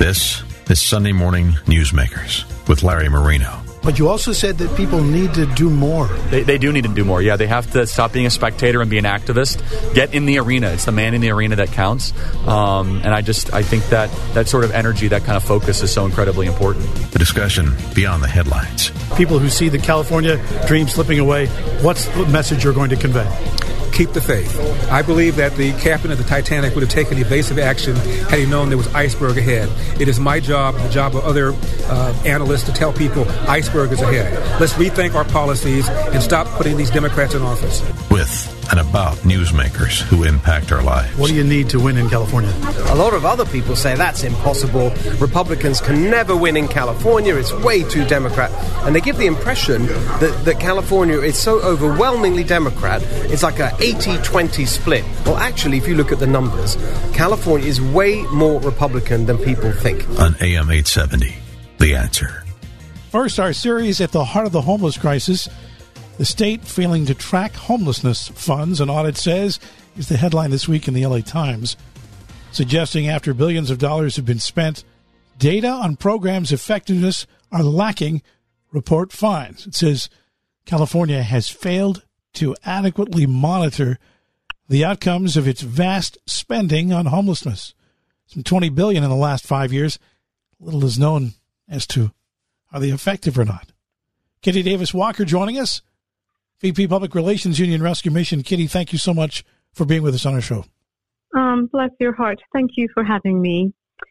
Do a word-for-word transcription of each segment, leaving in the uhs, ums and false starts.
This is Sunday Morning Newsmakers with Larry Marino. But you also said that people need to do more. They, they do need to do more. Yeah, they have to stop being a spectator and be an activist. Get in the arena. It's the man in the arena that counts. Um, and I just, I think that that sort of energy, that kind of focus is so incredibly important. The discussion beyond the headlines. People who see the California dream slipping away, what's the message you're going to convey? Keep the faith. I believe that the captain of the Titanic would have taken evasive action had he known there was iceberg ahead. It is my job, the job of other uh, analysts, to tell people iceberg is ahead. Let's rethink our policies and stop putting these Democrats in office. With and about newsmakers who impact our lives. What do you need to win in California? A lot of other people say that's impossible. Republicans can never win in California. It's way too Democrat. And they give the impression that, that California is so overwhelmingly Democrat, it's like an eighty twenty split. Well, actually, if you look at the numbers, California is way more Republican than people think. On A M eight seventy, The Answer. First, our series at the heart of the homeless crisis. The state failing to track homelessness funds, an audit says, is the headline this week in the L A Times, suggesting after billions of dollars have been spent, data on programs' effectiveness are lacking, report finds. It says California has failed to adequately monitor the outcomes of its vast spending on homelessness. Some twenty billion dollars in the last five years. Little is known as to are they effective or not. Kitty Davis Walker joining us. V P Public Relations, Union Rescue Mission. Kitty, thank you so much for being with us on our show. Um, bless your heart. Thank you for having me.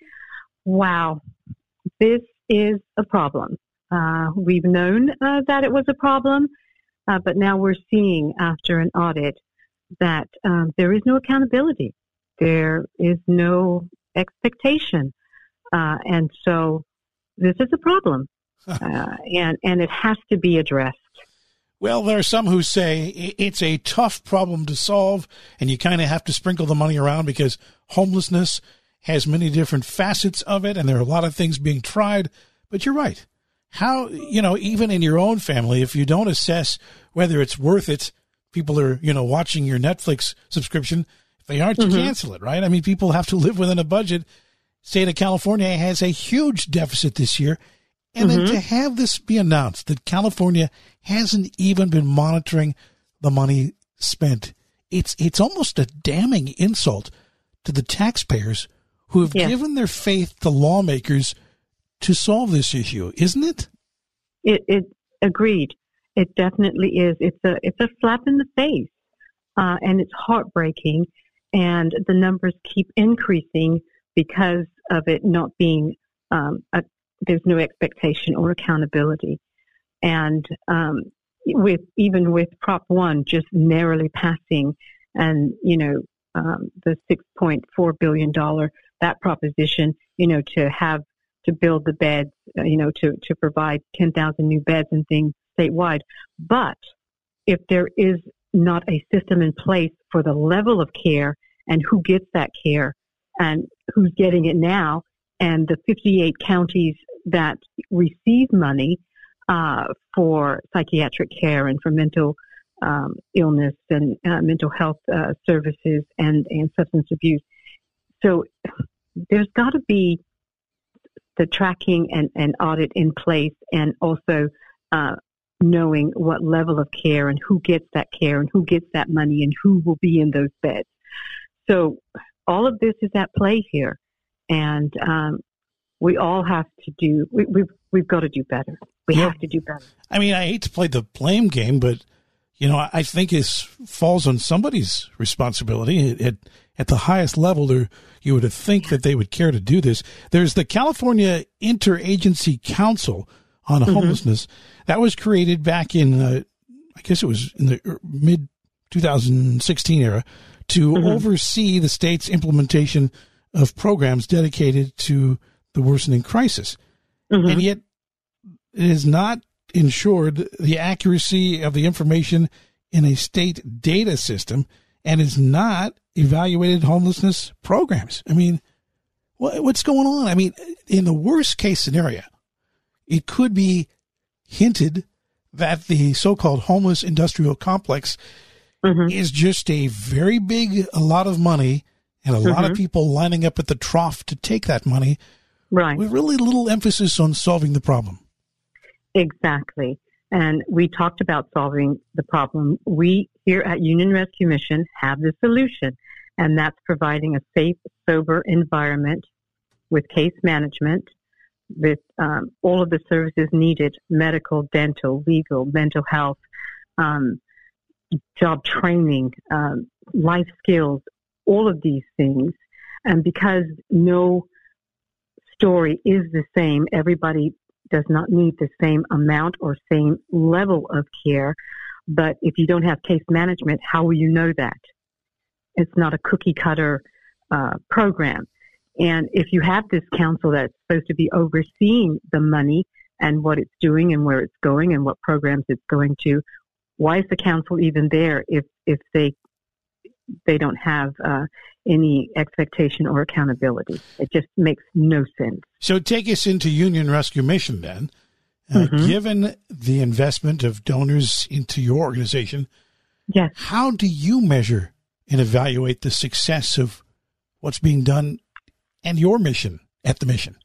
Wow. This is a problem. Uh, we've known uh, that it was a problem, uh, but now we're seeing after an audit that um, there is no accountability. There is no expectation. Uh, and so this is a problem, uh, and, and it has to be addressed. Well, there are some who say it's a tough problem to solve, and you kind of have to sprinkle the money around because homelessness has many different facets of it, and there are a lot of things being tried. But you're right. How, you know, even in your own family, if you don't assess whether it's worth it, people are, you know, watching your Netflix subscription. If they aren't, you mm-hmm. cancel it, right? I mean, people have to live within a budget. State of California has a huge deficit this year. And mm-hmm. then to have this be announced that California hasn't even been monitoring the money spent, it's it's almost a damning insult to the taxpayers who have yeah. given their faith to lawmakers to solve this issue, isn't it? It, it agreed. It definitely is. It's a it's a slap in the face, uh, and it's heartbreaking. And the numbers keep increasing because of it not being um, a there's no expectation or accountability. And um, with even with Prop one just narrowly passing and, you know, um, the six point four billion dollars, that proposition, you know, to have, to build the beds, uh, you know, to, to provide ten thousand new beds and things statewide. But if there is not a system in place for the level of care and who gets that care and who's getting it now, and the fifty-eight counties that receive money uh, for psychiatric care and for mental um, illness and uh, mental health uh, services and, and substance abuse. So there's got to be the tracking and, and audit in place, and also uh, knowing what level of care and who gets that care and who gets that money and who will be in those beds. So all of this is at play here. And um, we all have to do, we, we've, we've got to do better. We yeah. have to do better. I mean, I hate to play the blame game, but, you know, I think it falls on somebody's responsibility. At, at the highest level, there, you would think that they would care to do this. There's the California Interagency Council on mm-hmm. Homelessness. That was created back in, uh, I guess it was in the mid twenty sixteen era, to mm-hmm. oversee the state's implementation of programs dedicated to the worsening crisis. Mm-hmm. And yet it has not ensured the accuracy of the information in a state data system and has not evaluated homelessness programs. I mean, what, what's going on? I mean, in the worst case scenario, it could be hinted that the so-called homeless industrial complex mm-hmm. is just a very big, a lot of money and a mm-hmm. lot of people lining up at the trough to take that money Right. with really little emphasis on solving the problem. Exactly. And we talked about solving the problem. We here at Union Rescue Mission have the solution, and that's providing a safe, sober environment with case management, with um, all of the services needed, medical, dental, legal, mental health, um, job training, um, life skills, all of these things. And because no story is the same, everybody does not need the same amount or same level of care. But if you don't have case management, how will you know that? It's not a cookie cutter uh, program. And if you have this council that's supposed to be overseeing the money and what it's doing and where it's going and what programs it's going to, why is the council even there if, if they they don't have uh, any expectation or accountability? It just makes no sense. So take us into Union Rescue Mission then. Uh, Mm-hmm. Given the investment of donors into your organization, Yes. how do you measure and evaluate the success of what's being done and your mission at the mission?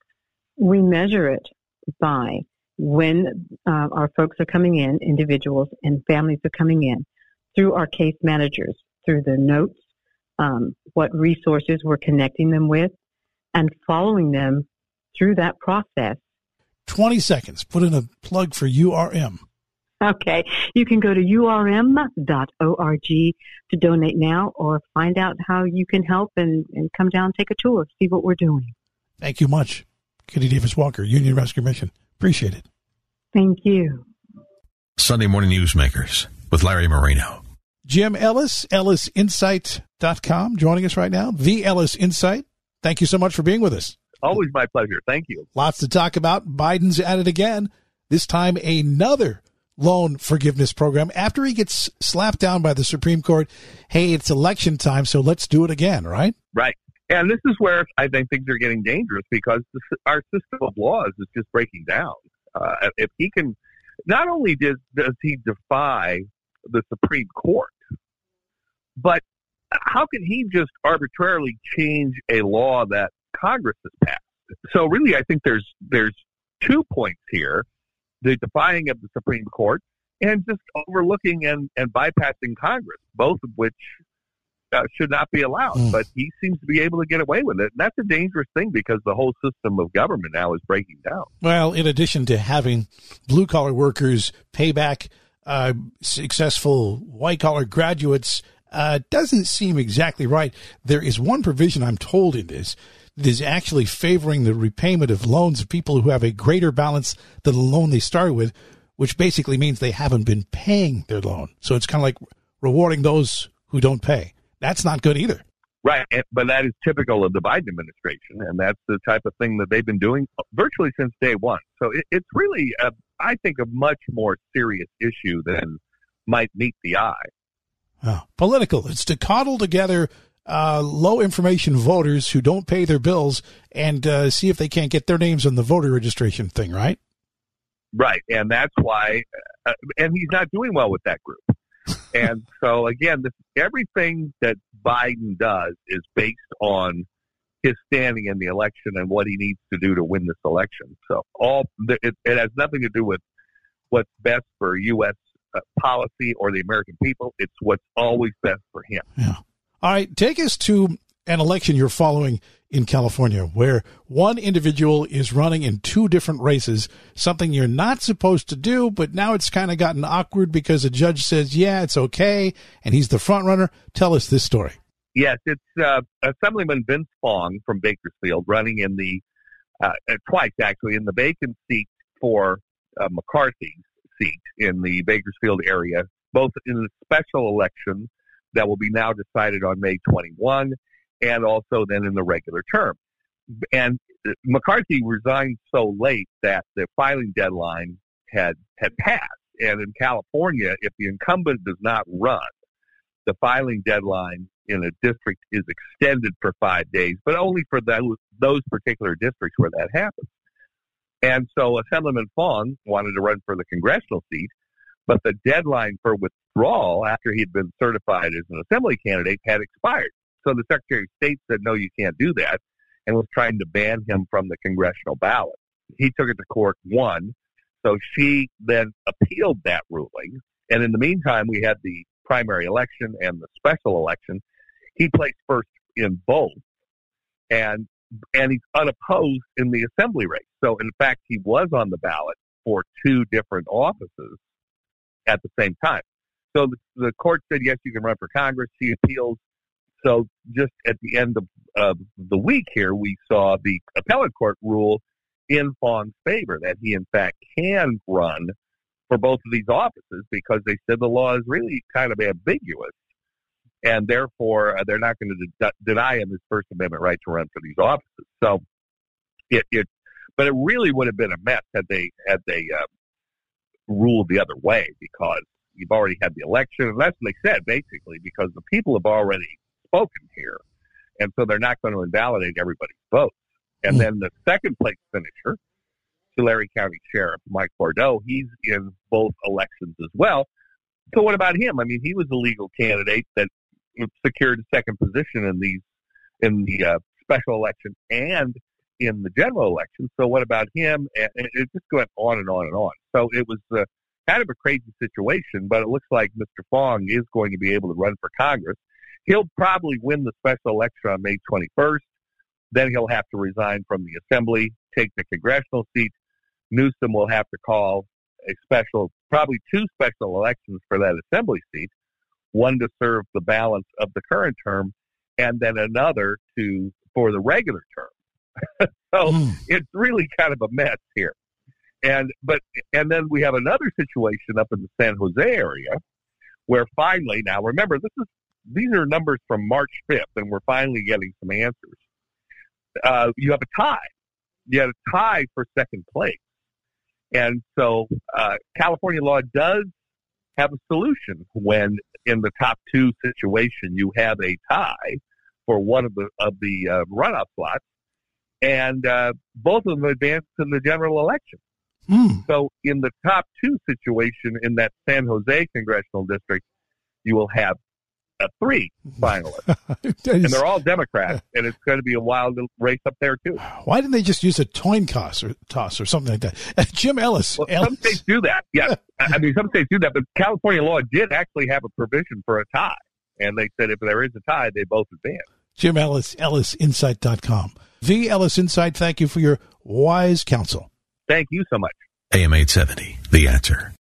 We measure it by when uh, our folks are coming in, individuals and families are coming in, through our case managers, through the notes, um, what resources we're connecting them with, and following them through that process. twenty seconds. Put in a plug for U R M. Okay. You can go to U R M dot org to donate now or find out how you can help and, and come down, take a tour, see what we're doing. Thank you much. Kitty Davis Walker, Union Rescue Mission. Appreciate it. Thank you. Sunday Morning Newsmakers with Larry Marino. Jim Ellis, ellis insight dot com, joining us right now. The Ellis Insight. Thank you so much for being with us. Always my pleasure. Thank you. Lots to talk about. Biden's at it again. This time another loan forgiveness program after he gets slapped down by the Supreme Court. Hey, it's election time, so let's do it again, right? Right. And this is where I think things are getting dangerous because the, our system of laws is just breaking down. Uh, if he can, not only does, does he defy the Supreme Court, but how can he just arbitrarily change a law that Congress has passed? So really, I think there's there's two points here: the defying of the Supreme Court and just overlooking and, and bypassing Congress, both of which uh, should not be allowed. Mm. But he seems to be able to get away with it. And that's a dangerous thing because the whole system of government now is breaking down. Well, in addition to having blue-collar workers pay back uh, successful white-collar graduates, uh, doesn't seem exactly right. There is one provision, I'm told, in this that is actually favoring the repayment of loans of people who have a greater balance than the loan they started with, which basically means they haven't been paying their loan. So it's kind of like rewarding those who don't pay. That's not good either. Right, but that is typical of the Biden administration, and that's the type of thing that they've been doing virtually since day one. So it, it's really, a, I think, a much more serious issue than might meet the eye. Oh, political. It's to coddle together uh, low-information voters who don't pay their bills and uh, see if they can't get their names on the voter registration thing, right? Right, and that's why, uh, and he's not doing well with that group. And so, again, this, everything that Biden does is based on his standing in the election and what he needs to do to win this election. So all it, it has nothing to do with what's best for U S uh, policy or the American people. It's what's always best for him. Yeah. All right, take us to an election you're following in California where one individual is running in two different races, something you're not supposed to do, but now it's kind of gotten awkward because a judge says, yeah, it's okay, and he's the front runner. Tell us this story. Yes, it's uh, Assemblyman Vince Fong from Bakersfield running in the, uh, twice actually, in the vacant seat for uh, McCarthy's seat in the Bakersfield area, both in the special election that will be now decided on May twenty-first, and also then in the regular term. And McCarthy resigned so late that the filing deadline had, had passed. And in California, if the incumbent does not run, the filing deadline in a district is extended for five days, but only for those, those particular districts where that happens. And so Assemblyman Fong wanted to run for the congressional seat, but the deadline for withdrawal after he'd been certified as an assembly candidate had expired. So the Secretary of State said, no, you can't do that. and was trying to ban him from the congressional ballot. He took it to court, won. So she then appealed that ruling. And in the meantime, we had the primary election and the special election. He placed first in both. And and he's unopposed in the assembly race. So, in fact, he was on the ballot for two different offices at the same time. So the, the court said, yes, you can run for Congress. He appeals. So just at the end of uh, the week here, we saw the appellate court rule in Fong's favor that he, in fact, can run for both of these offices because they said the law is really kind of ambiguous. And therefore, uh, they're not going to de- deny him his First Amendment right to run for these offices. So it, it but it really would have been a mess had they had they uh, ruled the other way, because you've already had the election, and that's what they said basically, because the people have already spoken here, and so they're not going to invalidate everybody's votes. And then the second place finisher, Tulare County Sheriff Mike Bordeaux, he's in both elections as well. So what about him? I mean, he was a legal candidate that secured a second position in these in the uh, special election and in the general election. So what about him? And it just went on and on and on. So it was uh, kind of a crazy situation, but it looks like Mister Fong is going to be able to run for Congress. He'll probably win the special election on May twenty-first. Then he'll have to resign from the assembly, take the congressional seat. Newsom will have to call a special, probably two special elections for that assembly seat, one to serve the balance of the current term, and then another to for the regular term. So mm. it's really kind of a mess here. And but and then we have another situation up in the San Jose area where finally, now remember, this is these are numbers from March fifth, and we're finally getting some answers. Uh, you have a tie. You have a tie for second place. And so uh, California law does have a solution when in the top two situation you have a tie for one of the of the uh, runoff slots, and uh, both of them advance in the general election. Mm. So in the top two situation in that San Jose congressional district, you will have Uh, three finalists, and they're all Democrats, and it's going to be a wild race up there too. Why didn't they just use a coin toss or toss or something like that? Uh, Jim Ellis. Well, Ellis. Some states do that. Yeah, I mean, some states do that, but California law did actually have a provision for a tie, and they said if there is a tie, they both advance. Jim Ellis, Ellis Insight dot com. The Ellis Insight. Thank you for your wise counsel. Thank you so much. A M eight seventy, The Answer.